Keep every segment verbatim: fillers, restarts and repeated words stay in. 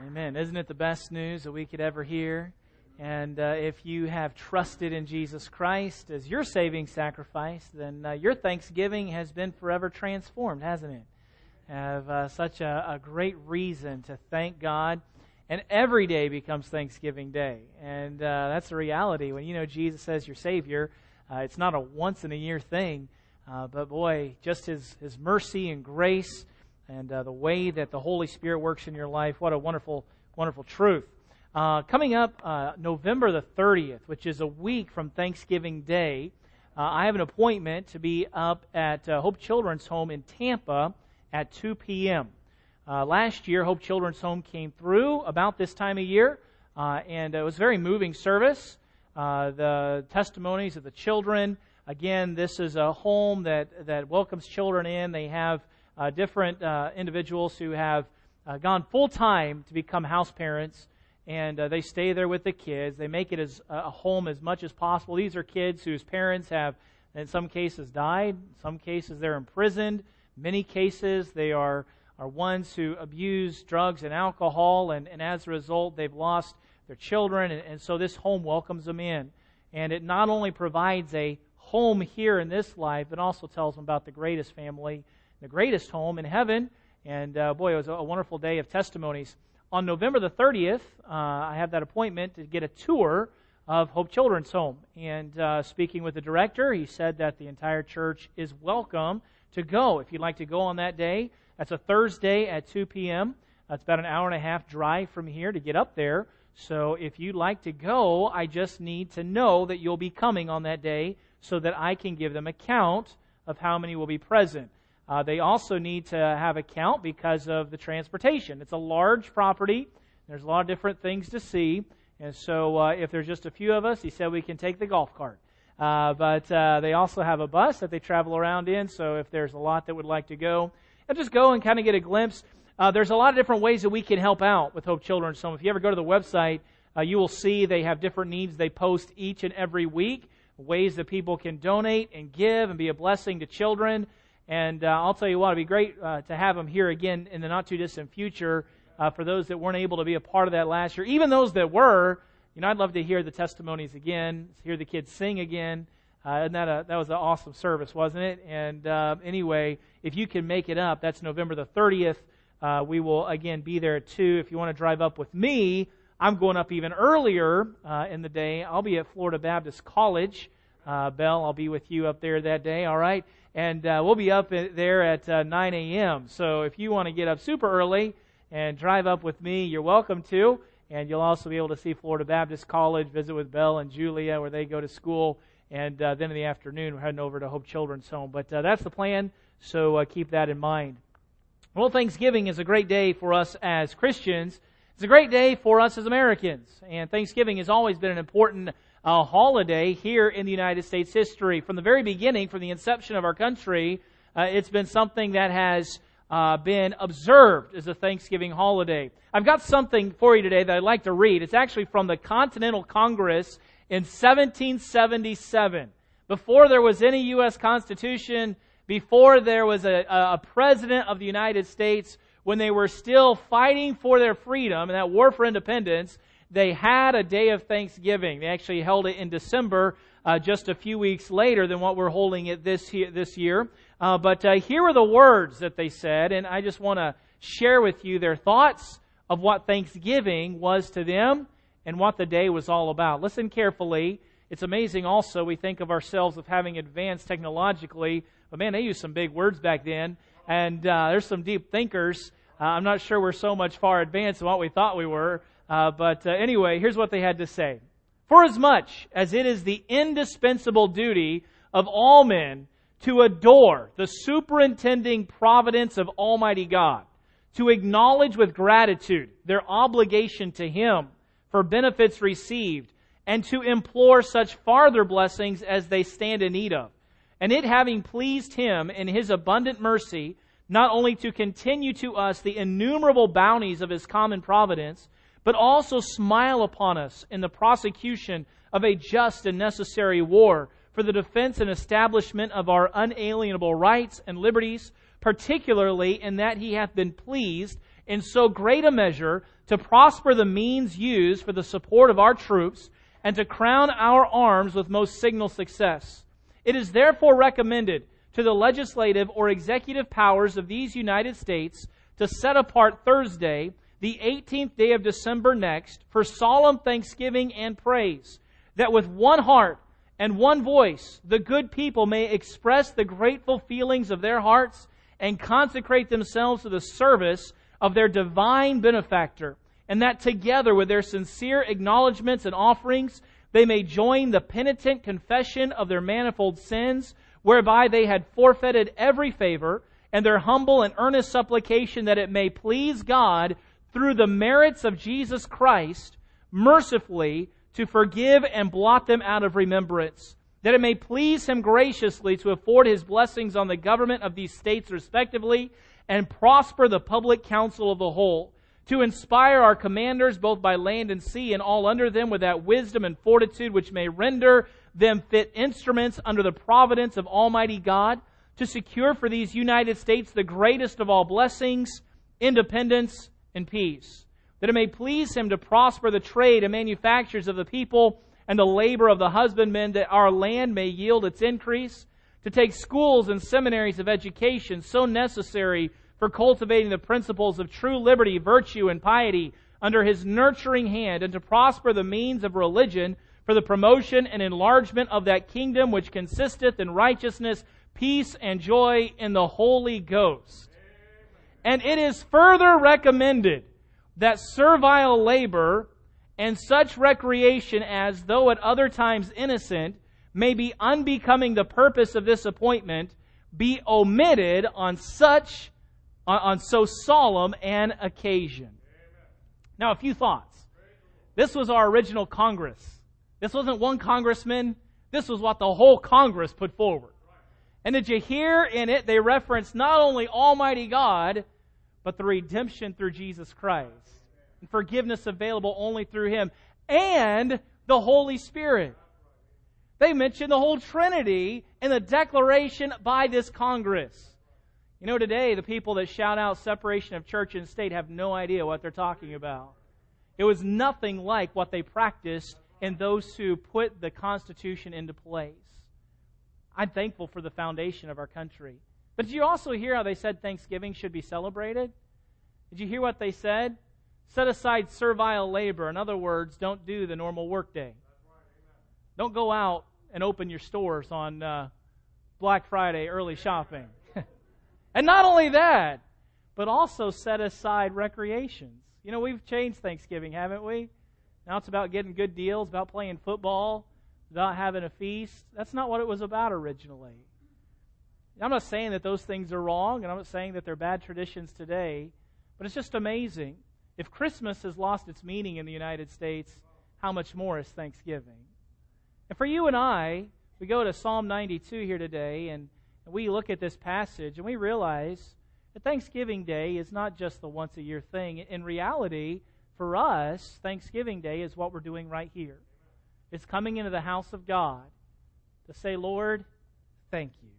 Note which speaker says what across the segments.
Speaker 1: Amen. Isn't it the best news that we could ever hear? And uh, if you have trusted in Jesus Christ as your saving sacrifice, then uh, your Thanksgiving has been forever transformed, hasn't it? Have uh, such a, a great reason to thank God. And every day becomes Thanksgiving Day. And uh, that's the reality. When you know Jesus as your Savior, uh, it's not a once-in-a-year thing. Uh, but boy, just His, His mercy and grace and uh, the way that the Holy Spirit works in your life, what a wonderful, wonderful truth. Uh, coming up uh, November the thirtieth, which is a week from Thanksgiving Day, uh, I have an appointment to be up at uh, Hope Children's Home in Tampa at two p.m. Uh, last year, Hope Children's Home came through about this time of year, uh, and it was a very moving service. Uh, the testimonies of the children. Again, this is a home that, that welcomes children in. They have uh, different uh, individuals who have uh, gone full-time to become house parents, and uh, they stay there with the kids. They make it as a home as much as possible. These are kids whose parents have, in some cases, died. In some cases, they're imprisoned. In many cases, they are, are ones who abuse drugs and alcohol, and, and as a result, they've lost their children, and, and so this home welcomes them in. And it not only provides a home here in this life, but also tells them about the greatest family, the greatest home in heaven. And uh, boy, it was a wonderful day of testimonies. On November the thirtieth, uh, I have that appointment to get a tour of Hope Children's Home. And uh, speaking with the director, he said that the entire church is welcome to go. If you'd like to go on that day, that's a Thursday at two p.m. That's about an hour and a half drive from here to get up there. So if you'd like to go, I just need to know that you'll be coming on that day so that I can give them a count of how many will be present. Uh, they also need to have a count because of the transportation. It's a large property. There's a lot of different things to see. And so uh, if there's just a few of us, he said we can take the golf cart. Uh, but uh, they also have a bus that they travel around in. So if there's a lot that would like to go, and just go and kind of get a glimpse. Uh, there's a lot of different ways that we can help out with Hope Children's Home. If you ever go to the website, uh, you will see they have different needs they post each and every week, ways that people can donate and give and be a blessing to children. And uh, I'll tell you what, it'd be great uh, to have them here again in the not-too-distant future uh, for those that weren't able to be a part of that last year. Even those that were, you know, I'd love to hear the testimonies again, hear the kids sing again. Uh, and that, a, that was an awesome service, wasn't it? And uh, anyway, if you can make it up, that's November the thirtieth. Uh, we will, again, be there at two. If you want to drive up with me, I'm going up even earlier uh, in the day. I'll be at Florida Baptist College. Uh, Belle, I'll be with you up there that day, all right? And uh, we'll be up there at uh, nine a.m. So if you want to get up super early and drive up with me, you're welcome to. And you'll also be able to see Florida Baptist College, visit with Belle and Julia where they go to school. And uh, then in the afternoon, we're heading over to Hope Children's Home. But uh, that's the plan, so uh, keep that in mind. Well, Thanksgiving is a great day for us as Christians. It's a great day for us as Americans. And Thanksgiving has always been an important uh, holiday here in the United States history. From the very beginning, from the inception of our country, uh, it's been something that has uh, been observed as a Thanksgiving holiday. I've got something for you today that I'd like to read. It's actually from the Continental Congress in seventeen seventy-seven. Before there was any U S Constitution, before there was a, a president of the United States, when they were still fighting for their freedom and that war for independence, they had a day of Thanksgiving. They actually held it in December, uh, just a few weeks later than what we're holding it this, this year. Uh, but uh, here were the words that they said, and I just want to share with you their thoughts of what Thanksgiving was to them and what the day was all about. Listen carefully. It's amazing also, we think of ourselves of having advanced technologically, but man, they used some big words back then, and uh, there's some deep thinkers. Uh, I'm not sure we're so much far advanced in what we thought we were, uh, but uh, anyway, here's what they had to say. For as much as it is the indispensable duty of all men to adore the superintending providence of Almighty God, to acknowledge with gratitude their obligation to Him for benefits received, and to implore such farther blessings as they stand in need of. And it having pleased Him in His abundant mercy, not only to continue to us the innumerable bounties of His common providence, but also smile upon us in the prosecution of a just and necessary war for the defense and establishment of our unalienable rights and liberties, particularly in that he hath been pleased in so great a measure to prosper the means used for the support of our troops and to crown our arms with most signal success. It is therefore recommended to the legislative or executive powers of these United States to set apart Thursday, the eighteenth day of December next, for solemn thanksgiving and praise, that with one heart and one voice the good people may express the grateful feelings of their hearts and consecrate themselves to the service of their divine benefactor, and that together with their sincere acknowledgments and offerings they may join the penitent confession of their manifold sins, whereby they had forfeited every favor, and their humble and earnest supplication that it may please God through the merits of Jesus Christ mercifully to forgive and blot them out of remembrance, that it may please Him graciously to afford His blessings on the government of these states respectively, and prosper the public counsel of the whole, to inspire our commanders both by land and sea and all under them with that wisdom and fortitude which may render them fit instruments under the providence of Almighty God, to secure for these United States the greatest of all blessings, independence, and peace. That it may please Him to prosper the trade and manufactures of the people and the labor of the husbandmen, that our land may yield its increase, to take schools and seminaries of education so necessary for cultivating the principles of true liberty, virtue, and piety under His nurturing hand, and to prosper the means of religion for the promotion and enlargement of that kingdom which consisteth in righteousness, peace, and joy in the Holy Ghost. And it is further recommended that servile labor and such recreation as, though at other times innocent, may be unbecoming the purpose of this appointment, be omitted on such on, on so solemn an occasion. Now, a few thoughts. This was our original Congress. This wasn't one congressman. This was what the whole Congress put forward. And did you hear in it, they reference not only Almighty God, but the redemption through Jesus Christ, and forgiveness available only through Him, and the Holy Spirit. They mention the whole Trinity in the declaration by this Congress. You know, today, the people that shout out separation of church and state have no idea what they're talking about. It was nothing like what they practiced in those who put the Constitution into place. I'm thankful for the foundation of our country. But did you also hear how they said Thanksgiving should be celebrated? Did you hear what they said? Set aside servile labor. In other words, don't do the normal workday. Don't go out and open your stores on uh, Black Friday early shopping. And not only that, but also set aside recreations. You know, we've changed Thanksgiving, haven't we? Now it's about getting good deals, about playing football, about having a feast. That's not what it was about originally. I'm not saying that those things are wrong, and I'm not saying that they're bad traditions today, but it's just amazing. If Christmas has lost its meaning in the United States, how much more is Thanksgiving? And for you and I, we go to Psalm ninety-two here today, and we look at this passage, and we realize that Thanksgiving Day is not just the once-a-year thing. In reality, for us, Thanksgiving Day is what we're doing right here. It's coming into the house of God to say, Lord, thank you.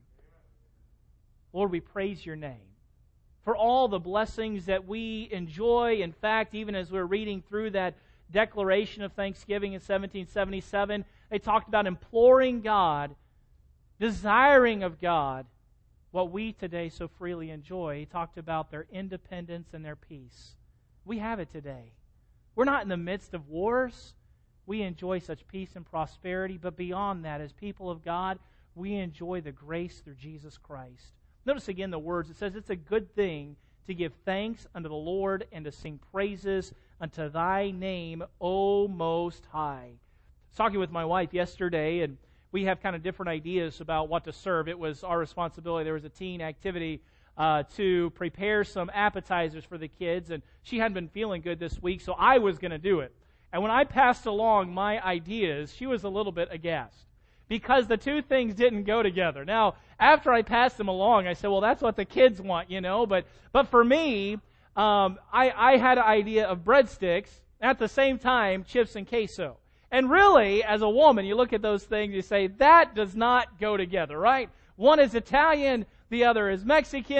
Speaker 1: Lord, we praise your name for all the blessings that we enjoy. In fact, even as we're reading through that Declaration of Thanksgiving in seventeen seventy-seven, they talked about imploring God, desiring of God what we today so freely enjoy. He talked about their independence and their peace. We have it today. We're not in the midst of wars. We enjoy such peace and prosperity, but beyond that, as people of God, we enjoy the grace through Jesus Christ. Notice again the words. It says, it's a good thing to give thanks unto the Lord and to sing praises unto thy name, O Most High. I was talking with my wife yesterday, and we have kind of different ideas about what to serve. It was our responsibility. There was a teen activity uh, to prepare some appetizers for the kids, and she hadn't been feeling good this week, so I was going to do it. And when I passed along my ideas, she was a little bit aghast, because the two things didn't go together. Now, after I passed them along, I said, well, that's what the kids want, you know. But but for me, um, I, I had an idea of breadsticks, at the same time, chips and queso. And really, as a woman, you look at those things, you say, that does not go together, right? One is Italian, the other is Mexican.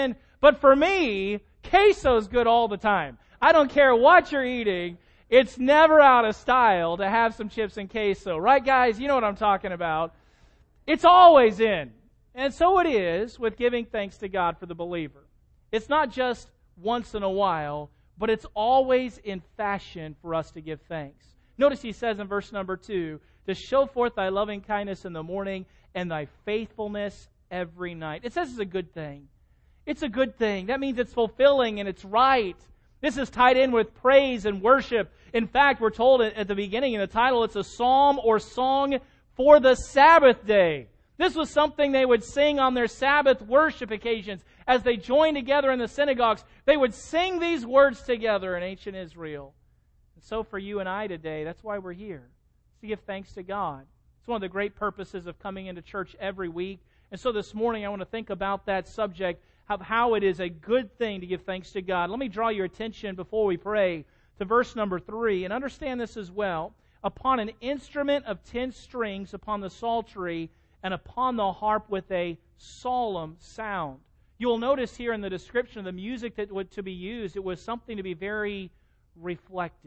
Speaker 1: But for me, queso's good all the time. I don't care what you're eating. It's never out of style to have some chips and queso. Right, guys? You know what I'm talking about. It's always in. And so it is with giving thanks to God for the believer. It's not just once in a while, but it's always in fashion for us to give thanks. Notice he says in verse number two, to show forth thy loving kindness in the morning and thy faithfulness every night. It says it's a good thing. It's a good thing. That means it's fulfilling and it's right. This is tied in with praise and worship. In fact, we're told at the beginning in the title, it's a psalm or song for the Sabbath day. This was something they would sing on their Sabbath worship occasions. As they joined together in the synagogues, they would sing these words together in ancient Israel. And so for you and I today, that's why we're here, to give thanks to God. It's one of the great purposes of coming into church every week. And so this morning I want to think about that subject of how it is a good thing to give thanks to God. Let me draw your attention before we pray to verse number three, and understand this as well. Upon an instrument of ten strings, upon the psaltery, and upon the harp with a solemn sound. You will notice here in the description of the music that was to be used, it was something to be very reflective.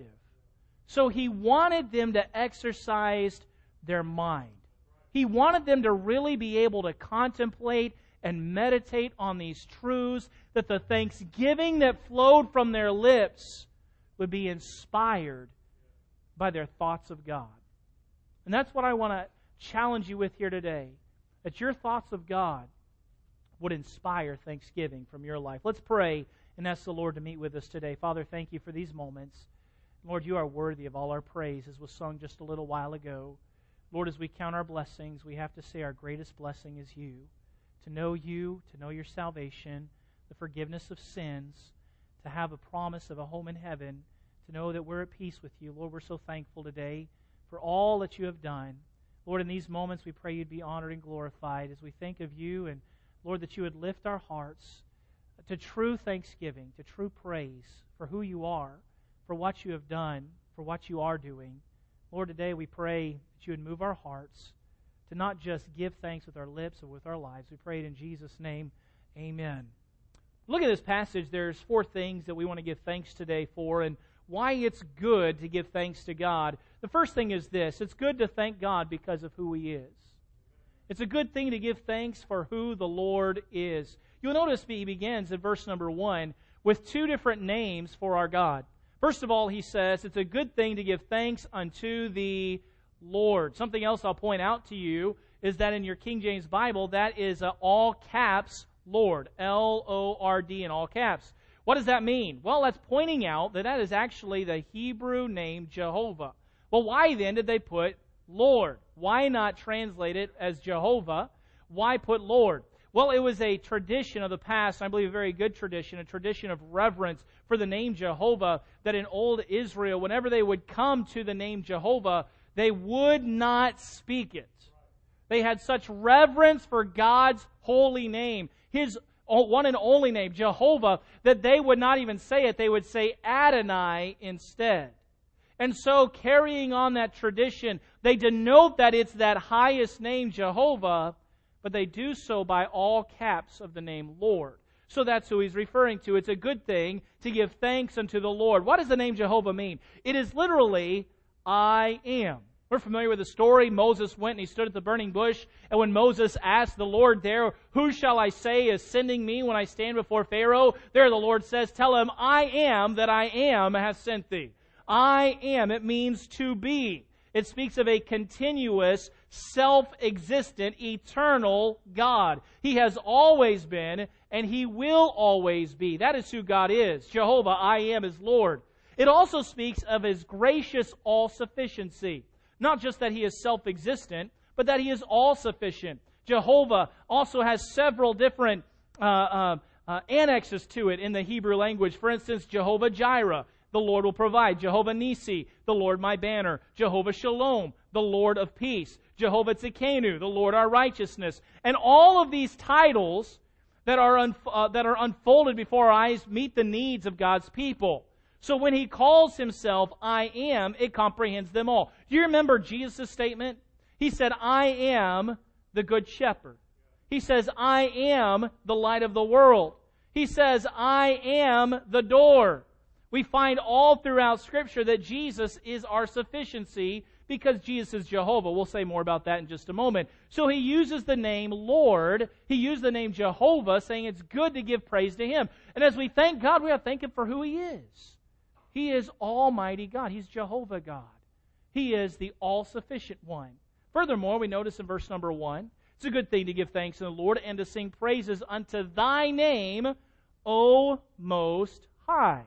Speaker 1: So he wanted them to exercise their mind. He wanted them to really be able to contemplate and meditate on these truths, that the thanksgiving that flowed from their lips would be inspired by their thoughts of God. And that's what I want to challenge you with here today, that your thoughts of God would inspire thanksgiving from your life. Let's pray and ask the Lord to meet with us today. Father, thank you for these moments. Lord, you are worthy of all our praise, as was sung just a little while ago. Lord, as we count our blessings, we have to say our greatest blessing is you. To know you, to know your salvation, the forgiveness of sins, to have a promise of a home in heaven, to know that we're at peace with you. Lord, we're so thankful today for all that you have done. Lord, in these moments we pray you'd be honored and glorified as we think of you, and Lord, that you would lift our hearts to true thanksgiving, to true praise for who you are, for what you have done, for what you are doing. Lord, today we pray that you would move our hearts to not just give thanks with our lips or with our lives. We pray it in Jesus' name. Amen. Look at this passage. There's four things that we want to give thanks today for, and why it's good to give thanks to God. The first thing is this. It's good to thank God because of who He is. It's a good thing to give thanks for who the Lord is. You'll notice He begins in verse number one with two different names for our God. First of all, he says it's a good thing to give thanks unto the Lord. Something else I'll point out to you is that in your King James Bible, that is a all caps Lord. L O R D in all caps. What does that mean? Well, that's pointing out that that is actually the Hebrew name Jehovah. Well, why then did they put Lord? Why not translate it as Jehovah? Why put Lord? Well, it was a tradition of the past, I believe a very good tradition, a tradition of reverence for the name Jehovah, that in old Israel, whenever they would come to the name Jehovah, they would not speak it. They had such reverence for God's holy name, His one and only name, Jehovah, that they would not even say it. They would say Adonai instead. And so, carrying on that tradition, they denote that it's that highest name, Jehovah, but they do so by all caps of the name Lord. So that's who he's referring to. It's a good thing to give thanks unto the Lord. What does the name Jehovah mean? It is literally, I am. We're familiar with the story. Moses went and he stood at the burning bush. And when Moses asked the Lord there, who shall I say is sending me when I stand before Pharaoh? There the Lord says, tell him, I am that I am has sent thee. I am. It means to be. It speaks of a continuous, self-existent, eternal God. He has always been, and He will always be. That is who God is. Jehovah, I am, is Lord. It also speaks of His gracious all-sufficiency. Not just that He is self-existent, but that He is all-sufficient. Jehovah also has several different uh, uh, uh, annexes to it in the Hebrew language. For instance, Jehovah Jireh, the Lord will provide. Jehovah Nisi, the Lord my banner. Jehovah Shalom, the Lord of peace. Jehovah Tzidkenu, the Lord our righteousness. And all of these titles that are un- uh, that are unfolded before our eyes meet the needs of God's people. So when He calls Himself, I am, it comprehends them all. Do you remember Jesus' statement? He said, I am the good shepherd. He says, I am the light of the world. He says, I am the door. We find all throughout Scripture that Jesus is our sufficiency because Jesus is Jehovah. We'll say more about that in just a moment. So he uses the name Lord. He used the name Jehovah, saying it's good to give praise to Him. And as we thank God, we have to thank Him for who He is. He is Almighty God. He's Jehovah God. He is the all-sufficient one. Furthermore, we notice in verse number one, it's a good thing to give thanks to the Lord and to sing praises unto Thy name, O Most High.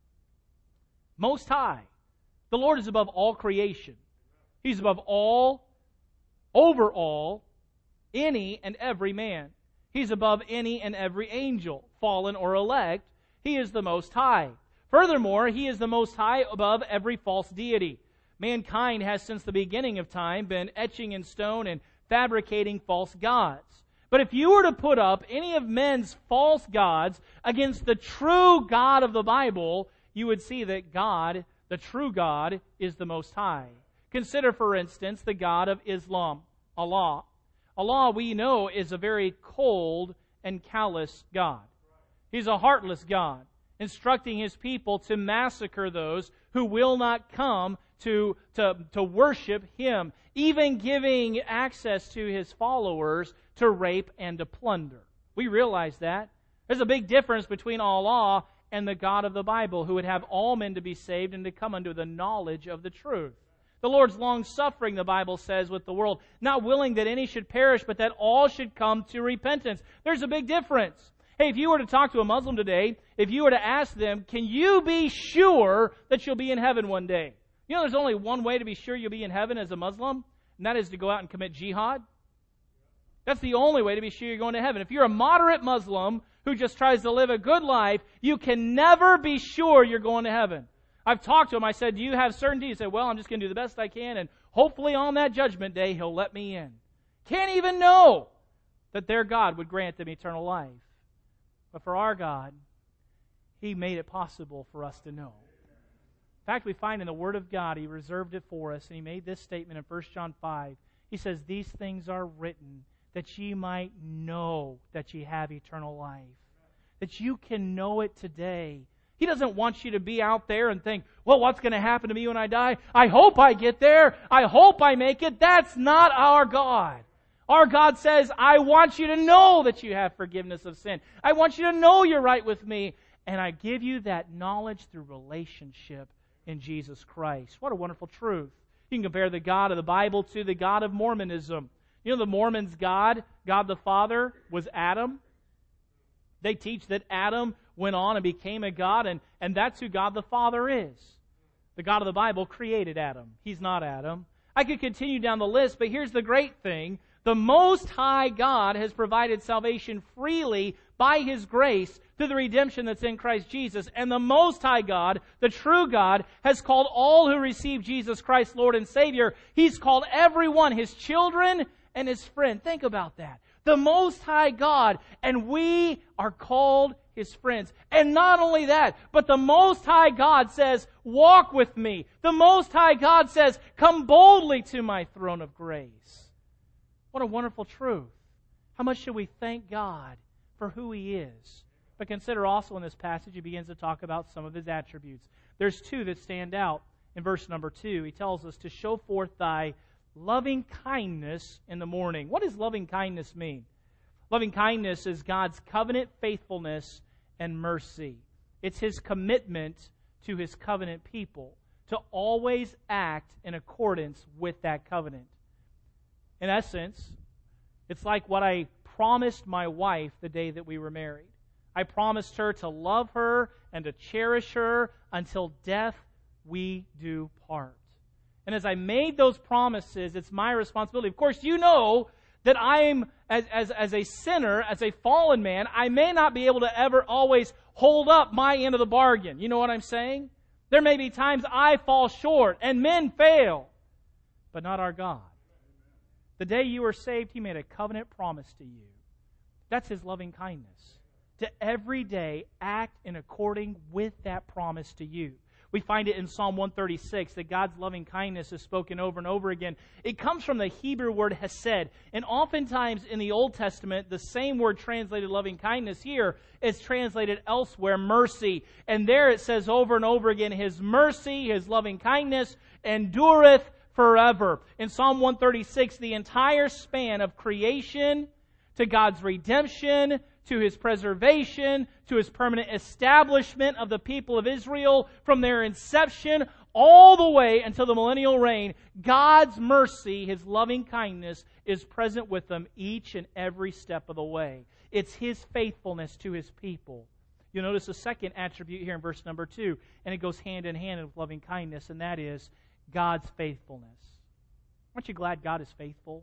Speaker 1: Most High. The Lord is above all creation. He's above all, over all, any and every man. He's above any and every angel, fallen or elect. He is the Most High. Furthermore, He is the Most High above every false deity. Mankind has since the beginning of time been etching in stone and fabricating false gods. But if you were to put up any of men's false gods against the true God of the Bible, you would see that God, the true God, is the Most High. Consider, for instance, the God of Islam, Allah. Allah, we know, is a very cold and callous God. He's a heartless God, instructing His people to massacre those who will not come to, to, to worship Him, even giving access to His followers to rape and to plunder. We realize that. There's a big difference between Allah and the God of the Bible, who would have all men to be saved and to come unto the knowledge of the truth. The Lord's long-suffering, the Bible says, with the world, not willing that any should perish, but that all should come to repentance. There's a big difference. Hey, if you were to talk to a Muslim today, if you were to ask them, can you be sure that you'll be in heaven one day? You know, there's only one way to be sure you'll be in heaven as a Muslim, and that is to go out and commit jihad. That's the only way to be sure you're going to heaven. If you're a moderate Muslim who just tries to live a good life, you can never be sure you're going to heaven. I've talked to him. I said, do you have certainty? He said, well, I'm just going to do the best I can, and hopefully on that judgment day, He'll let me in. Can't even know that their God would grant them eternal life. But for our God, He made it possible for us to know. In fact, we find in the Word of God, He reserved it for us, and He made this statement in First John five. He says, these things are written that ye might know that ye have eternal life. That you can know it today. He doesn't want you to be out there and think, well, what's going to happen to me when I die? I hope I get there. I hope I make it. That's not our God. Our God says, I want you to know that you have forgiveness of sin. I want you to know you're right with me. And I give you that knowledge through relationship in Jesus Christ. What a wonderful truth. You can compare the God of the Bible to the God of Mormonism. You know, the Mormons' God, God the Father, was Adam. They teach that Adam went on and became a God, and, and that's who God the Father is. The God of the Bible created Adam. He's not Adam. I could continue down the list, but here's the great thing. The Most High God has provided salvation freely by His grace through the redemption that's in Christ Jesus. And the Most High God, the true God, has called all who receive Jesus Christ Lord and Savior. He's called everyone His children and His friend. Think about that. The Most High God, and we are called His friends. And not only that, but the Most High God says, walk with me. The Most High God says, come boldly to my throne of grace. What a wonderful truth. How much should we thank God for who He is? But consider also in this passage, He begins to talk about some of His attributes. There's two that stand out in verse number two. He tells us to show forth Thy loving kindness in the morning. What does loving kindness mean? Loving kindness is God's covenant faithfulness and mercy. It's His commitment to His covenant people to always act in accordance with that covenant. In essence, it's like what I promised my wife the day that we were married. I promised her to love her and to cherish her until death we do part. And as I made those promises, it's my responsibility. Of course, you know that I'm, as, as, as a sinner, as a fallen man, I may not be able to ever always hold up my end of the bargain. You know what I'm saying? There may be times I fall short and men fail, but not our God. The day you were saved, He made a covenant promise to you. That's His loving kindness. To every day act in according with that promise to you. We find it in Psalm one thirty-six that God's loving kindness is spoken over and over again. It comes from the Hebrew word hesed. And oftentimes in the Old Testament, the same word translated loving kindness here is translated elsewhere, mercy. And there it says over and over again, His mercy, His loving kindness endureth forever. In Psalm one thirty-six, the entire span of creation to God's redemption, to His preservation, to His permanent establishment of the people of Israel from their inception all the way until the millennial reign, God's mercy, His loving kindness, is present with them each and every step of the way. It's His faithfulness to His people. You'll notice a second attribute here in verse number two, and it goes hand in hand with loving kindness, and that is God's faithfulness. Aren't you glad God is faithful?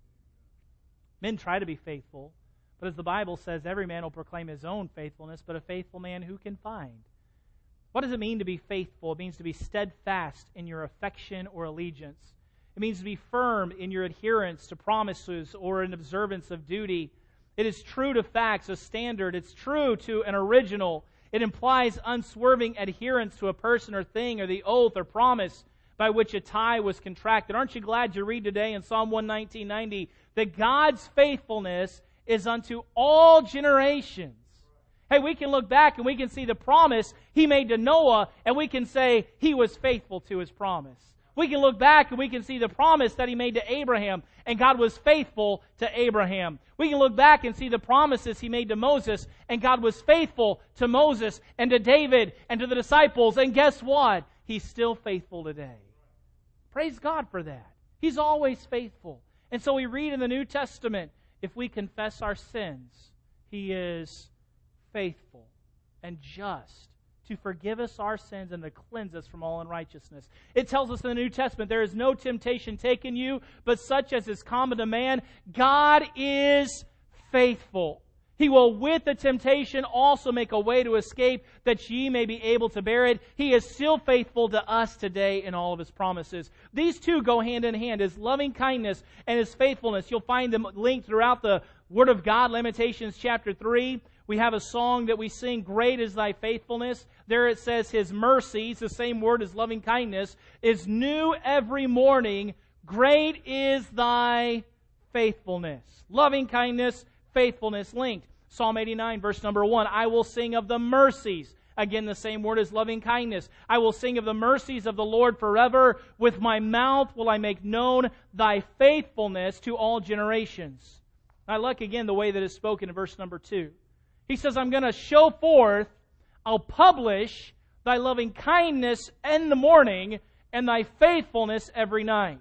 Speaker 1: Men try to be faithful, but as the Bible says, every man will proclaim his own faithfulness, but a faithful man who can find? What does it mean to be faithful? It means to be steadfast in your affection or allegiance. It means to be firm in your adherence to promises or an observance of duty. It is true to facts, a standard. It's true to an original. It implies unswerving adherence to a person or thing or the oath or promise by which a tie was contracted. Aren't you glad you read today in Psalm one nineteen ninety that God's faithfulness is unto all generations? Hey, we can look back and we can see the promise He made to Noah, and we can say He was faithful to His promise. We can look back and we can see the promise that He made to Abraham, and God was faithful to Abraham. We can look back and see the promises He made to Moses, and God was faithful to Moses and to David and to the disciples. And guess what? He's still faithful today. Praise God for that. He's always faithful. And so we read in the New Testament, if we confess our sins, He is faithful and just to forgive us our sins and to cleanse us from all unrighteousness. It tells us in the New Testament, there is no temptation taken you, but such as is common to man. God is faithful. He will with the temptation also make a way to escape, that ye may be able to bear it. He is still faithful to us today in all of His promises. These two go hand in hand, His loving kindness and His faithfulness. You'll find them linked throughout the Word of God. Lamentations chapter three, we have a song that we sing, Great is Thy faithfulness. There it says His mercies, the same word as loving kindness, is new every morning. Great is Thy faithfulness. Loving kindness, faithfulness linked. Psalm eighty-nine, verse number one, I will sing of the mercies. Again, the same word as loving kindness. I will sing of the mercies of the Lord forever. With my mouth will I make known Thy faithfulness to all generations. I like again the way that is spoken in verse number two. He says, I'm going to show forth, I'll publish Thy loving kindness in the morning and Thy faithfulness every night.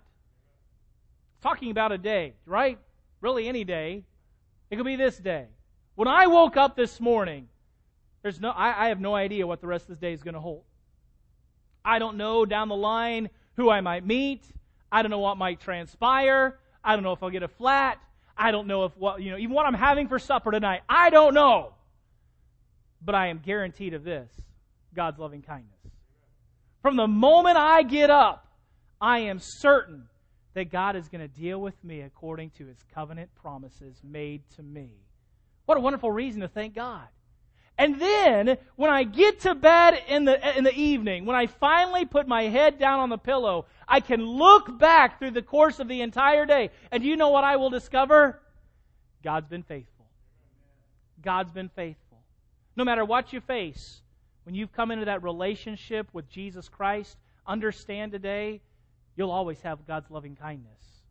Speaker 1: Talking about a day, right? Really any day. It could be this day. When I woke up this morning, there's no, I, I have no idea what the rest of this day is going to hold. I don't know down the line who I might meet. I don't know what might transpire. I don't know if I'll get a flat. I don't know if what, you know, even what I'm having for supper tonight. I don't know. But I am guaranteed of this, God's loving kindness. From the moment I get up, I am certain that God is going to deal with me according to His covenant promises made to me. What a wonderful reason to thank God. And then, when I get to bed in the, in the evening, when I finally put my head down on the pillow, I can look back through the course of the entire day. And do you know what I will discover? God's been faithful. God's been faithful. No matter what you face, when you've come into that relationship with Jesus Christ, understand today, you'll always have God's loving kindness.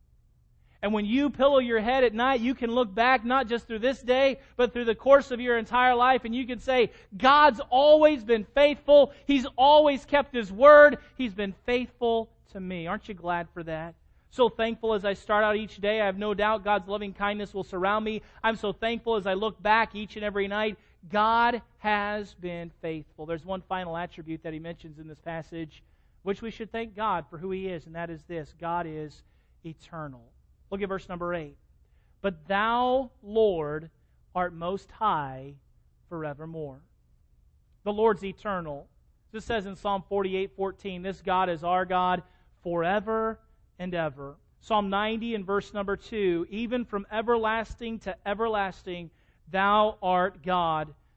Speaker 1: And when you pillow your head at night, you can look back not just through this day, but through the course of your entire life, and you can say, God's always been faithful. He's always kept His word. He's been faithful to me. Aren't you glad for that? So thankful as I start out each day. I have no doubt God's loving kindness will surround me. I'm so thankful as I look back each and every night. God has been faithful. There's one final attribute that He mentions in this passage, which we should thank God for who He is, and that is this: God is eternal. Look at verse number eight. But Thou, Lord, art most high forevermore. The Lord's eternal. This says in Psalm forty-eight fourteen, this God is our God forever and ever. Psalm ninety and verse number two, even from everlasting to everlasting, Thou art God.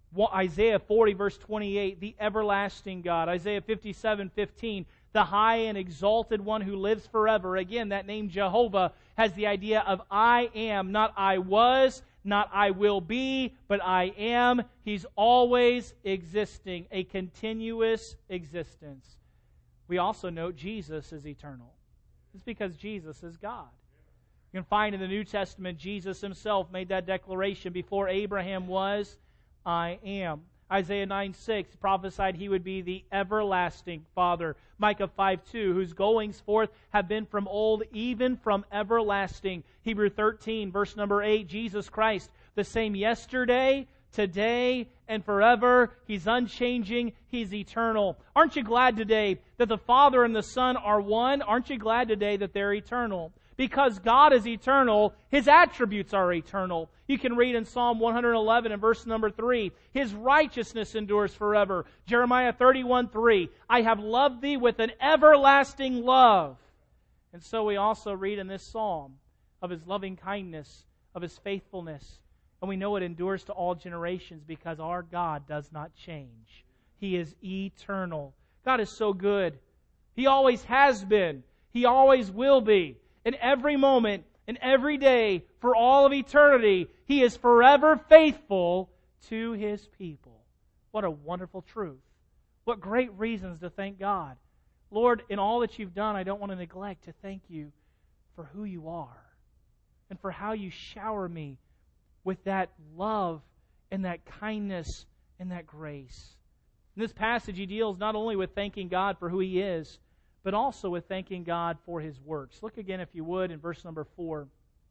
Speaker 2: Isaiah forty, verse twenty-eight, the everlasting God. Isaiah fifty-seven, fifteen, the high and exalted one who lives forever. Again, that name Jehovah has the idea of I am, not I was, not I will be, but I am. He's always existing, a continuous existence. We also note Jesus is eternal. It's because Jesus is God. You can find in the New Testament, Jesus himself made that declaration before Abraham was, I am. Isaiah nine six prophesied he would be the everlasting Father. Micah five two, whose goings forth have been from old, even from everlasting. Hebrew thirteen, verse number eight, Jesus Christ, the same yesterday, today, and forever. He's unchanging. He's eternal. Aren't you glad today that the Father and the Son are one? Aren't you glad today that they're eternal? Because God is eternal, His attributes are eternal. You can read in Psalm one eleven and verse number three, His righteousness endures forever. Jeremiah thirty-one three, I have loved thee with an everlasting love. And so we also read in this psalm of His loving kindness, of His faithfulness. And we know it endures to all generations because our God does not change. He is eternal. God is so good. He always has been. He always will be. In every moment, in every day, for all of eternity, He is forever faithful to His people. What a wonderful truth. What great reasons to thank God. Lord, in all that You've done, I don't want to neglect to thank You for who You are and for how You shower me with that love and that kindness and that grace. In this passage, he deals not only with thanking God for who He is, but also with thanking God for His works. Look again, if you would, in verse number four.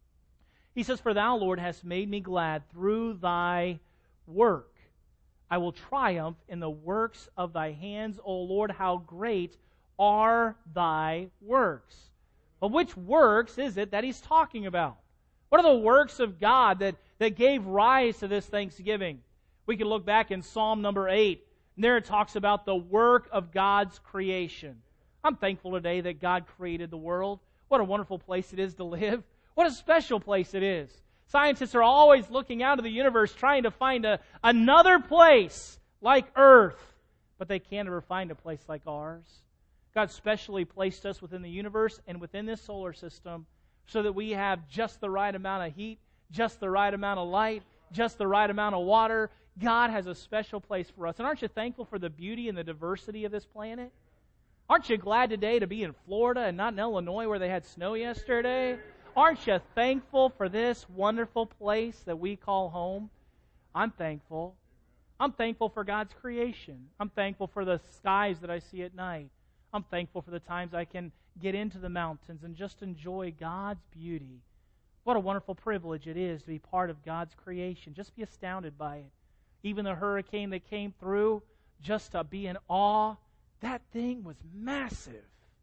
Speaker 2: He says, For Thou, Lord, hast made me glad through Thy work. I will triumph in the works of Thy hands, O Lord. How great are Thy works. But which works is it that he's talking about? What are the works of God that, that gave rise to this thanksgiving? We can look back in Psalm number eight, and there it talks about the work of God's creation. I'm thankful today that God created the world. What a wonderful place it is to live. What a special place it is. Scientists are always looking out of the universe trying to find a, another place like Earth, but they can't ever find a place like ours. God specially placed us within the universe and within this solar system so that we have just the right amount of heat, just the right amount of light, just the right amount of water. God has a special place for us. And aren't you thankful for the beauty and the diversity of this planet? Aren't you glad today to be in Florida and not in Illinois where they had snow yesterday? Aren't you thankful for this wonderful place that we call home? I'm thankful. I'm thankful for God's creation. I'm thankful for the skies that I see at night. I'm thankful for the times I can get into the mountains and just enjoy God's beauty. What a wonderful privilege it is to be part of God's creation. Just be astounded by it. Even the hurricane that came through, just to be in awe. That thing was massive.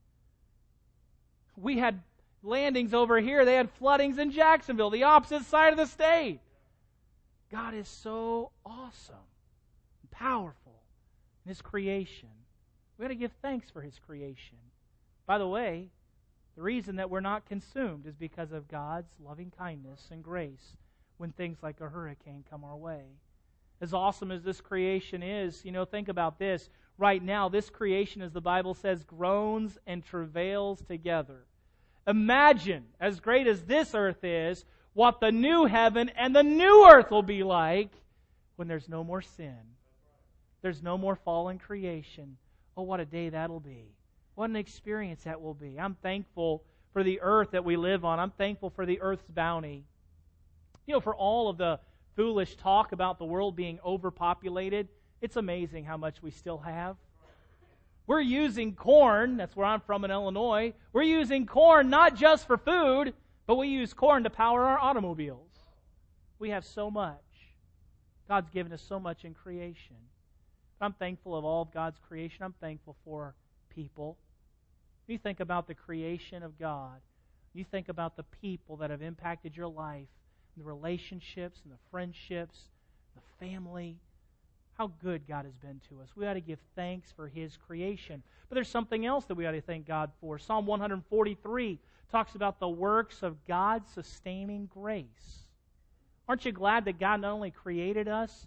Speaker 2: We had landings over here. They had floodings in Jacksonville, the opposite side of the state. God is so awesome and powerful in His creation. We've got to give thanks for His creation. By the way, the reason that we're not consumed is because of God's loving kindness and grace when things like a hurricane come our way. As awesome as this creation is, you know, think about this. Right now, this creation, as the Bible says, groans and travails together. Imagine, as great as this earth is, what the new heaven and the new earth will be like when there's no more sin. There's no more fallen creation. Oh, what a day that'll be. What an experience that will be. I'm thankful for the earth that we live on. I'm thankful for the earth's bounty. You know, for all of the foolish talk about the world being overpopulated, it's amazing how much we still have. We're using corn, that's where I'm from in Illinois, we're using corn not just for food, but we use corn to power our automobiles. We have so much. God's given us so much in creation. I'm thankful of all of God's creation. I'm thankful for people. You think about the creation of God. You think about the people that have impacted your life, the relationships and the friendships, the family. How good God has been to us. We ought to give thanks for His creation. But there's something else that we ought to thank God for. Psalm one forty-three talks about the works of God's sustaining grace. Aren't you glad that God not only created us,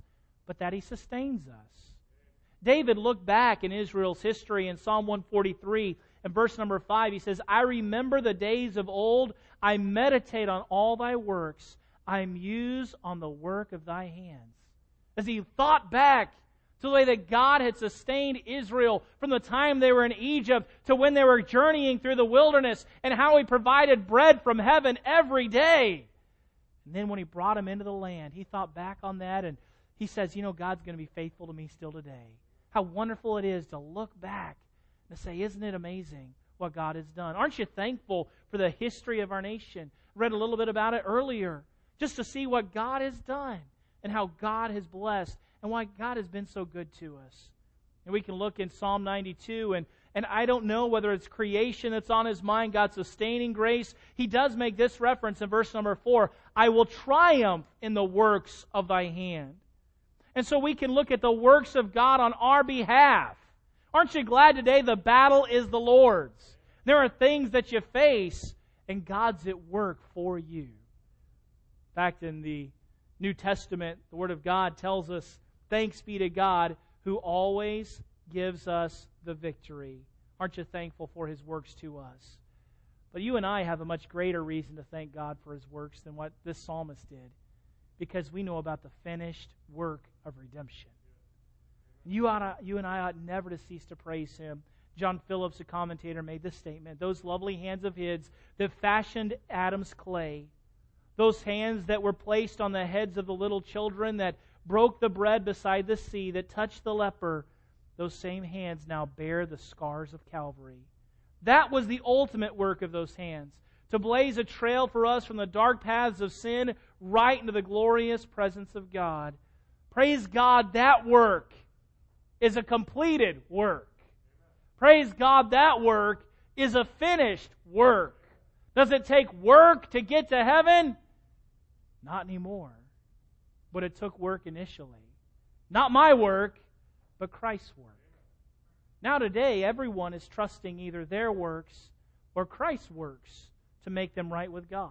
Speaker 2: but that He sustains us. David looked back in Israel's history in Psalm one forty-three and verse number five. He says, I remember the days of old. I meditate on all Thy works. I muse on the work of Thy hands. As he thought back to the way that God had sustained Israel from the time they were in Egypt to when they were journeying through the wilderness, and how He provided bread from heaven every day. And then when He brought them into the land, he thought back on that, and he says, you know, God's going to be faithful to me still today. How wonderful it is to look back and say, isn't it amazing what God has done? Aren't you thankful for the history of our nation? I read a little bit about it earlier, just to see what God has done and how God has blessed and why God has been so good to us. And we can look in Psalm ninety-two, and, and I don't know whether it's creation that's on his mind, God's sustaining grace. He does make this reference in verse number four, I will triumph in the works of Thy hand. And so we can look at the works of God on our behalf. Aren't you glad today the battle is the Lord's? There are things that you face, and God's at work for you. In fact, in the New Testament, the Word of God tells us, thanks be to God who always gives us the victory. Aren't you thankful for His works to us? But you and I have a much greater reason to thank God for His works than what this psalmist did, because we know about the finished work of redemption. You, ought to, you and I ought never to cease to praise Him. John Phillips, a commentator, made this statement, those lovely hands of His that fashioned Adam's clay, those hands that were placed on the heads of the little children, that broke the bread beside the sea, that touched the leper, those same hands now bear the scars of Calvary. That was the ultimate work of those hands, to blaze a trail for us from the dark paths of sin right into the glorious presence of God. Praise God, that work is a completed work. Praise God, that work is a finished work. Does it take work to get to heaven? Not anymore. But it took work initially. Not my work, but Christ's work. Now today, everyone is trusting either their works or Christ's works to make them right with God.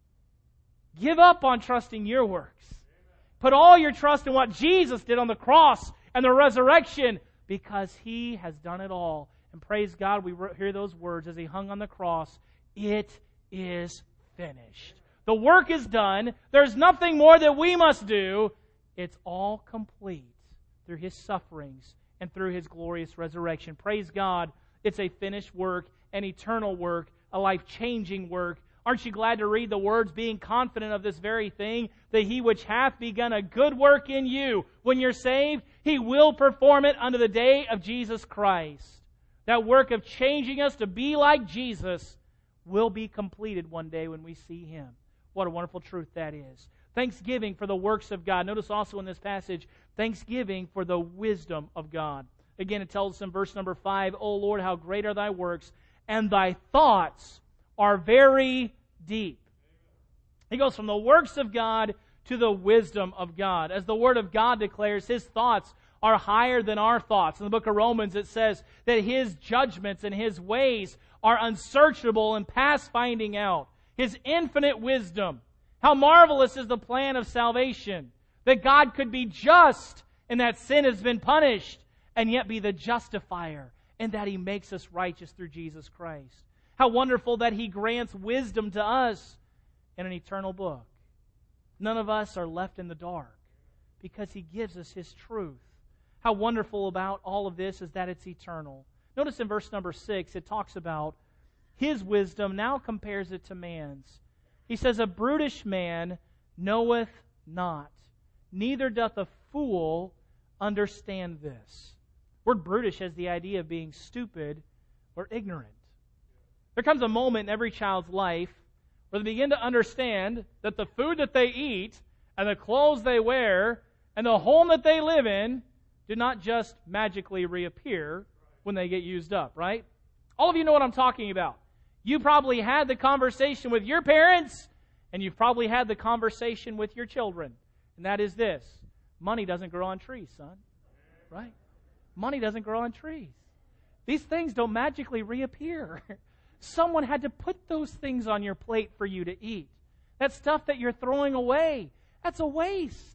Speaker 2: Give up on trusting your works. Put all your trust in what Jesus did on the cross and the resurrection, because He has done it all. And praise God, we hear those words as He hung on the cross. It is finished. The work is done. There's nothing more that we must do. It's all complete through His sufferings and through His glorious resurrection. Praise God, it's a finished work, an eternal work, a life-changing work. Aren't you glad to read the words, being confident of this very thing, that He which hath begun a good work in you, when you're saved, He will perform it unto the day of Jesus Christ. That work of changing us to be like Jesus will be completed one day when we see Him. What a wonderful truth that is. Thanksgiving for the works of God. Notice also in this passage, thanksgiving for the wisdom of God. Again, it tells us in verse number five, O Lord, how great are Thy works, and Thy thoughts are very deep. He goes from the works of God to the wisdom of God. As the Word of God declares, His thoughts are higher than our thoughts. In the book of Romans, it says that His judgments and His ways are unsearchable and past finding out. His infinite wisdom. How marvelous is the plan of salvation, that God could be just and that sin has been punished, and yet be the justifier, and that He makes us righteous through Jesus Christ. How wonderful that He grants wisdom to us in an eternal book. None of us are left in the dark because He gives us His truth. How wonderful about all of this is that it's eternal. Notice in verse number six, it talks about His wisdom, now compares it to man's. He says, a brutish man knoweth not, neither doth a fool understand this. The word brutish has the idea of being stupid or ignorant. There comes a moment in every child's life where they begin to understand that the food that they eat and the clothes they wear and the home that they live in do not just magically reappear when they get used up, right? All of you know what I'm talking about. You probably had the conversation with your parents, and you've probably had the conversation with your children. And that is this: money doesn't grow on trees, son. Right? Money doesn't grow on trees. These things don't magically reappear. Someone had to put those things on your plate for you to eat. That stuff that you're throwing away, that's a waste.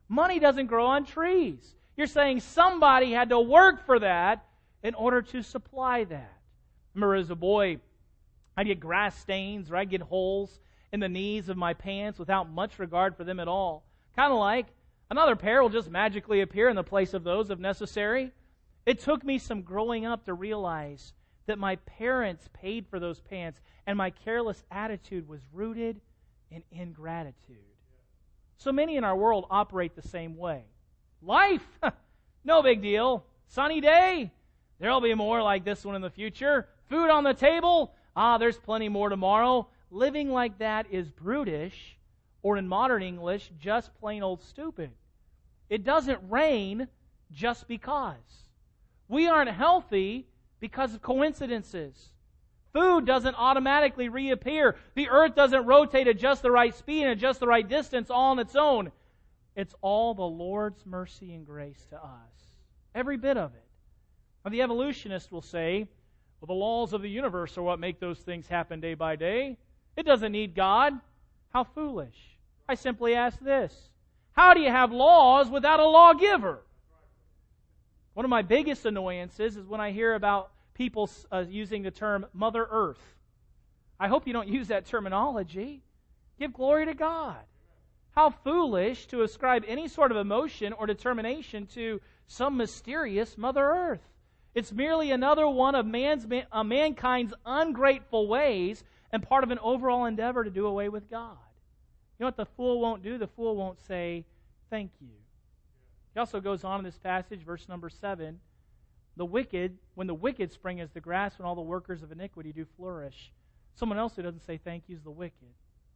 Speaker 2: Money doesn't grow on trees. You're saying somebody had to work for that in order to supply that. Remember as a boy, I'd get grass stains or I'd get holes in the knees of my pants without much regard for them at all. Kind of like another pair will just magically appear in the place of those if necessary. It took me some growing up to realize that my parents paid for those pants and my careless attitude was rooted in ingratitude. So many in our world operate the same way. Life, no big deal. Sunny day, there'll be more like this one in the future. Food on the table, ah, there's plenty more tomorrow. Living like that is brutish, or in modern English, just plain old stupid. It doesn't rain just because. We aren't healthy because of coincidences. Food doesn't automatically reappear. The earth doesn't rotate at just the right speed and at just the right distance all on its own. It's all the Lord's mercy and grace to us. Every bit of it. Now, the evolutionist will say, well, the laws of the universe are what make those things happen day by day. It doesn't need God. How foolish. I simply ask this. How do you have laws without a lawgiver? One of my biggest annoyances is when I hear about people uh, using the term Mother Earth. I hope you don't use that terminology. Give glory to God. How foolish to ascribe any sort of emotion or determination to some mysterious Mother Earth. It's merely another one of man's, uh, mankind's ungrateful ways and part of an overall endeavor to do away with God. You know what the fool won't do? The fool won't say, thank you. He also goes on in this passage, verse number seven, the wicked, when the wicked spring as the grass, when all the workers of iniquity do flourish. Someone else who doesn't say thank you is the wicked.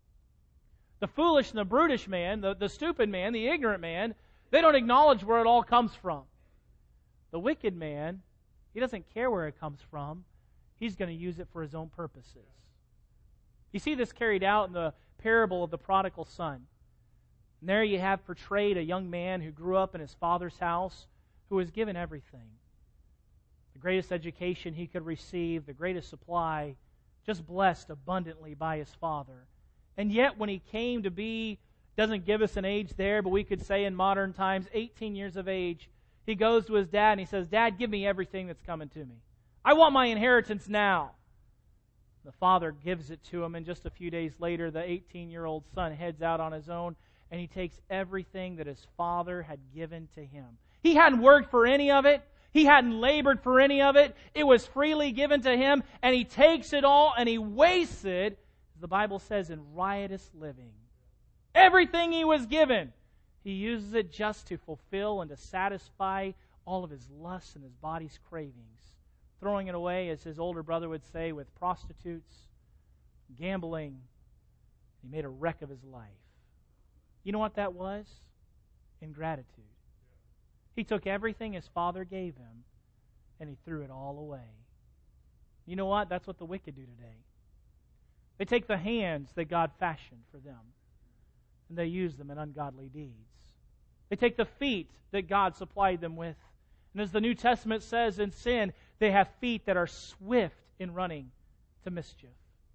Speaker 2: The foolish and the brutish man, the, the stupid man, the ignorant man, they don't acknowledge where it all comes from. The wicked man, he doesn't care where it comes from. He's going to use it for his own purposes. You see this carried out in the parable of the prodigal son. And there you have portrayed a young man who grew up in his father's house, who was given everything. The greatest education he could receive, the greatest supply, just blessed abundantly by his father. And yet when he came to be, doesn't give us an age there, but we could say in modern times, eighteen years of age, he goes to his dad and he says, Dad, give me everything that's coming to me. I want my inheritance now. The father gives it to him, and just a few days later, the eighteen-year-old son heads out on his own, and he takes everything that his father had given to him. He hadn't worked for any of it. He hadn't labored for any of it. It was freely given to him, and he takes it all and he wastes it, as the Bible says, in riotous living. Everything he was given, he uses it just to fulfill and to satisfy all of his lusts and his body's cravings. Throwing it away, as his older brother would say, with prostitutes, gambling. He made a wreck of his life. You know what that was? Ingratitude. He took everything his father gave him, and he threw it all away. You know what? That's what the wicked do today. They take the hands that God fashioned for them, and they use them in ungodly deeds. They take the feet that God supplied them with, and as the New Testament says, in sin, they have feet that are swift in running to mischief,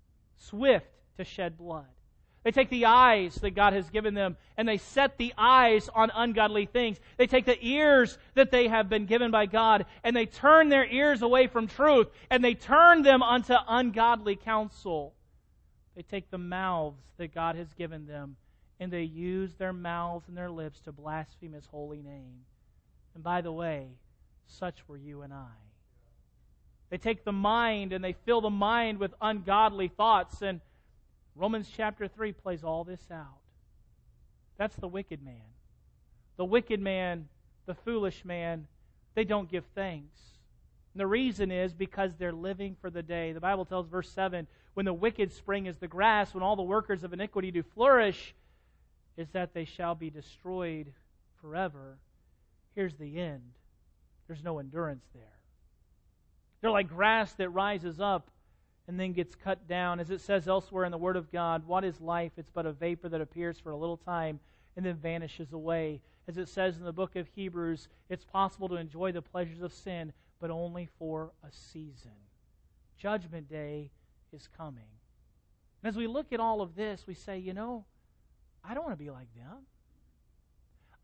Speaker 2: swift to shed blood. They take the eyes that God has given them and they set the eyes on ungodly things. They take the ears that they have been given by God and they turn their ears away from truth and they turn them unto ungodly counsel. They take the mouths that God has given them and they use their mouths and their lips to blaspheme His holy name. And by the way, such were you and I. They take the mind and they fill the mind with ungodly thoughts, and Romans chapter three plays all this out. That's the wicked man. The wicked man, the foolish man, they don't give thanks. And the reason is because they're living for the day. The Bible tells, verse seven, when the wicked spring as the grass, when all the workers of iniquity do flourish, is that they shall be destroyed forever. Here's the end. There's no endurance there. They're like grass that rises up and then gets cut down. As it says elsewhere in the Word of God, what is life? It's but a vapor that appears for a little time and then vanishes away. As it says in the book of Hebrews, it's possible to enjoy the pleasures of sin, but only for a season. Judgment Day is coming. And as we look at all of this, we say, you know, I don't want to be like them.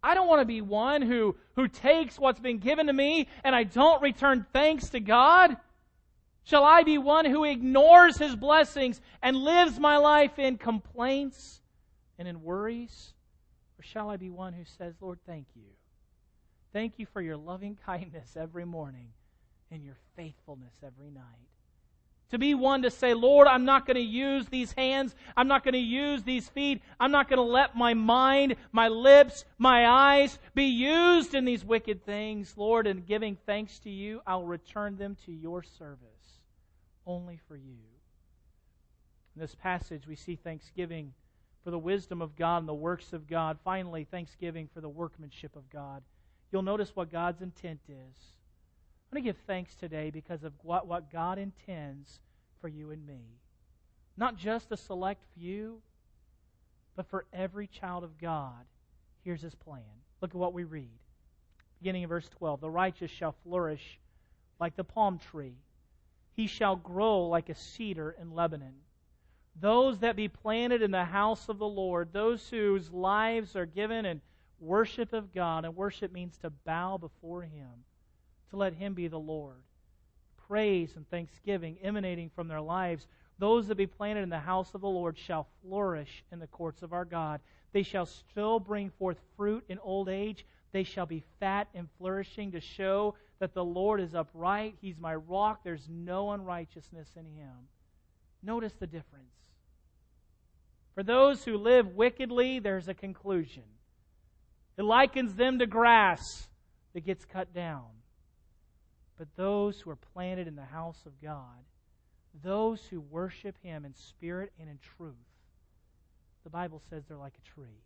Speaker 2: I don't want to be one who, who takes what's been given to me and I don't return thanks to God. Shall I be one who ignores His blessings and lives my life in complaints and in worries? Or shall I be one who says, Lord, thank you. Thank you for your loving kindness every morning and your faithfulness every night. To be one to say, Lord, I'm not going to use these hands. I'm not going to use these feet. I'm not going to let my mind, my lips, my eyes be used in these wicked things. Lord, in giving thanks to you, I'll return them to your service only for you. In this passage, we see thanksgiving for the wisdom of God and the works of God. Finally, thanksgiving for the workmanship of God. You'll notice what God's intent is. I'm going to give thanks today because of what, what God intends for you and me. Not just a select few, but for every child of God. Here's His plan. Look at what we read. Beginning in verse twelve. The righteous shall flourish like the palm tree. He shall grow like a cedar in Lebanon. Those that be planted in the house of the Lord, those whose lives are given in worship of God, and worship means to bow before Him, to let Him be the Lord. Praise and thanksgiving emanating from their lives. Those that be planted in the house of the Lord shall flourish in the courts of our God. They shall still bring forth fruit in old age. They shall be fat and flourishing to show that the Lord is upright. He's my rock. There's no unrighteousness in Him. Notice the difference. For those who live wickedly, there's a conclusion. It likens them to grass that gets cut down. But those who are planted in the house of God, those who worship Him in spirit and in truth, the Bible says they're like a tree.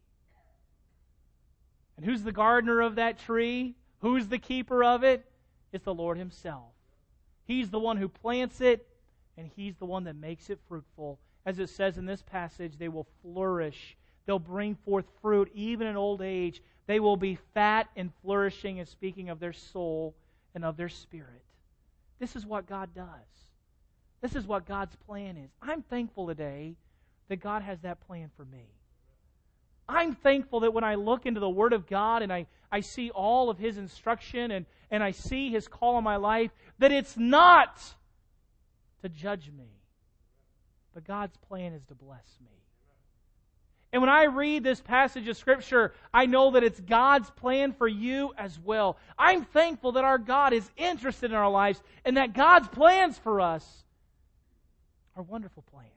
Speaker 2: And who's the gardener of that tree? Who's the keeper of it? It's the Lord Himself. He's the one who plants it, and He's the one that makes it fruitful. As it says in this passage, they will flourish. They'll bring forth fruit even in old age. They will be fat and flourishing, and speaking of their soul and of their spirit. This is what God does. This is what God's plan is. I'm thankful today that God has that plan for me. I'm thankful that when I look into the Word of God and I, I see all of His instruction and, and I see His call on my life, that it's not to judge me, but God's plan is to bless me. And when I read this passage of Scripture, I know that it's God's plan for you as well. I'm thankful that our God is interested in our lives and that God's plans for us are wonderful plans.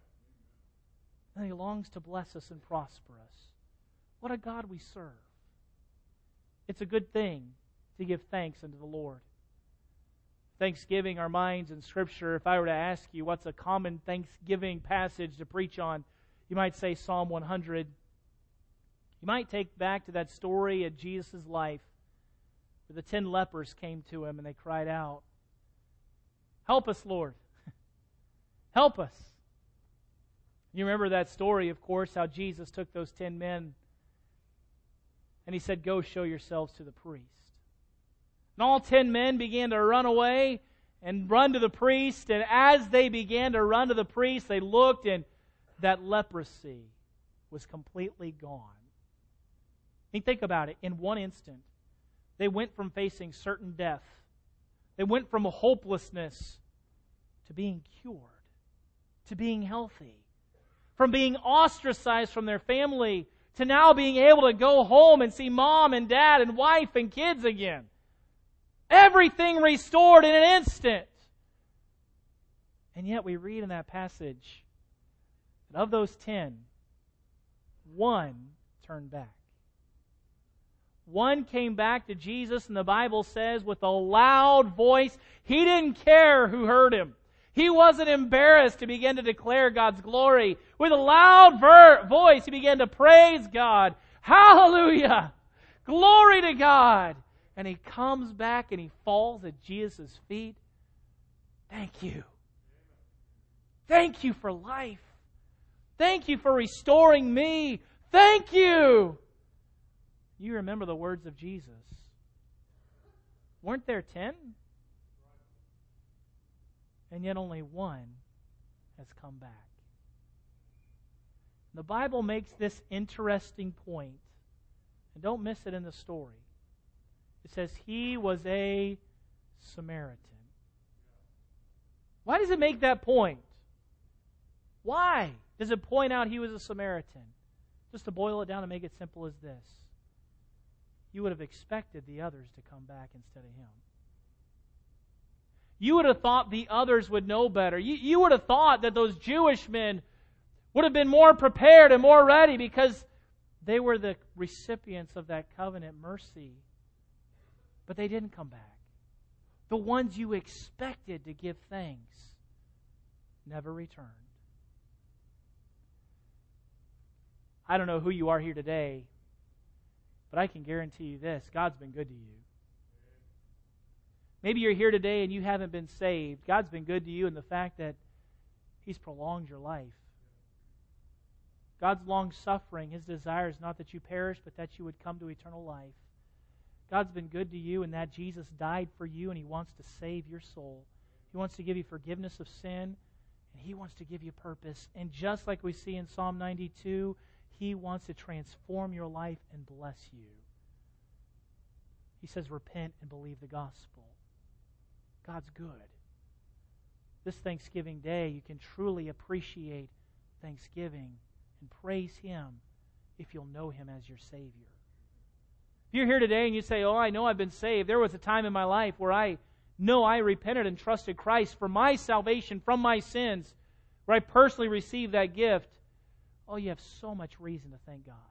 Speaker 2: And He longs to bless us and prosper us. What a God we serve. It's a good thing to give thanks unto the Lord. Thanksgiving, our minds in Scripture, if I were to ask you what's a common Thanksgiving passage to preach on, you might say Psalm one hundred. You might take back to that story of Jesus' life where the ten lepers came to Him and they cried out, "Help us, Lord. Help us." You remember that story, of course, how Jesus took those ten men and He said, "Go show yourselves to the priest." And all ten men began to run away and run to the priest. And as they began to run to the priest, they looked and that leprosy was completely gone. I mean, think about it. In one instant, they went from facing certain death. They went from a hopelessness to being cured, to being healthy, from being ostracized from their family to now being able to go home and see mom and dad and wife and kids again. Everything restored in an instant. And yet we read in that passage that of those ten, one turned back. One came back to Jesus, and the Bible says with a loud voice, he didn't care who heard him. He wasn't embarrassed to begin to declare God's glory. With a loud ver- voice, he began to praise God. Hallelujah! Glory to God! And he comes back and he falls at Jesus' feet. Thank you. Thank you for life. Thank you for restoring me. Thank you. You remember the words of Jesus. Weren't there ten? And yet only one has come back. The Bible makes this interesting point And don't miss it in the story. It says he was a Samaritan. Why does it make that point? Why does it point out he was a Samaritan? Just to boil it down and make it simple as this. You would have expected the others to come back instead of him. You would have thought the others would know better. You, you would have thought that those Jewish men would have been more prepared and more ready because they were the recipients of that covenant mercy. But they didn't come back. The ones you expected to give thanks never returned. I don't know who you are here today, but I can guarantee you this: God's been good to you. Maybe you're here today and you haven't been saved. God's been good to you in the fact that He's prolonged your life. God's long-suffering, His desire is not that you perish, but that you would come to eternal life. God's been good to you in that Jesus died for you and He wants to save your soul. He wants to give you forgiveness of sin, and He wants to give you purpose. And just like we see in Psalm ninety-two, He wants to transform your life and bless you. He says, repent and believe the gospel. God's good. This Thanksgiving Day, you can truly appreciate Thanksgiving and praise Him if you'll know Him as your Savior. If you're here today and you say, oh, I know I've been saved. There was a time in my life where I know I repented and trusted Christ for my salvation from my sins, where I personally received that gift. Oh, you have so much reason to thank God.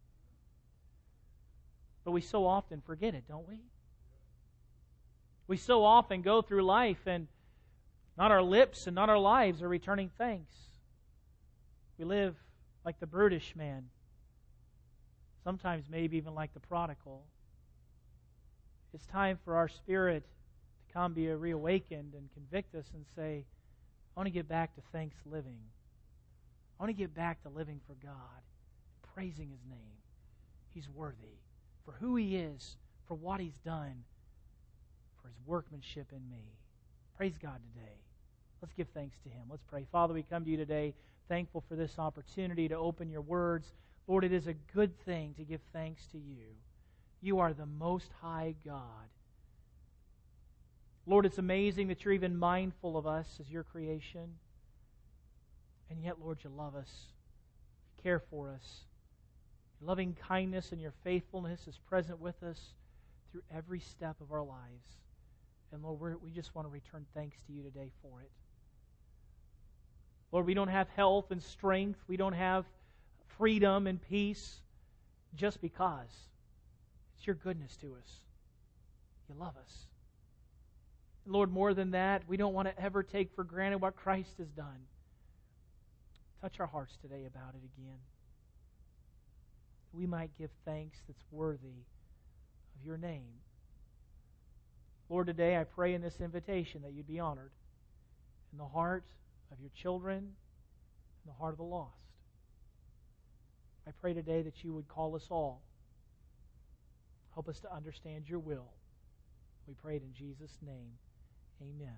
Speaker 2: But we so often forget it, don't we? We so often go through life and not our lips and not our lives are returning thanks. We live like the brutish man. Sometimes maybe even like the prodigal. It's time for our spirit to come be reawakened and convict us and say, I want to get back to thanks living. I want to get back to living for God, praising His name. He's worthy for who He is, for what He's done, for His workmanship in me. Praise God today. Let's give thanks to Him. Let's pray. Father, we come to You today thankful for this opportunity to open Your words. Lord, it is a good thing to give thanks to You. You are the Most High God. Lord, it's amazing that You're even mindful of us as Your creation. And yet, Lord, You love us. You care for us. Your loving kindness and Your faithfulness is present with us through every step of our lives. And Lord, we're, we just want to return thanks to You today for it. Lord, we don't have health and strength. We don't have freedom and peace just because. It's Your goodness to us. You love us. And Lord, more than that, we don't want to ever take for granted what Christ has done. Touch our hearts today about it again. We might give thanks that's worthy of Your name. Lord, today I pray in this invitation that You'd be honored in the heart of Your children, in the heart of the lost. I pray today that You would call us all. Help us to understand Your will. We pray it in Jesus' name. Amen.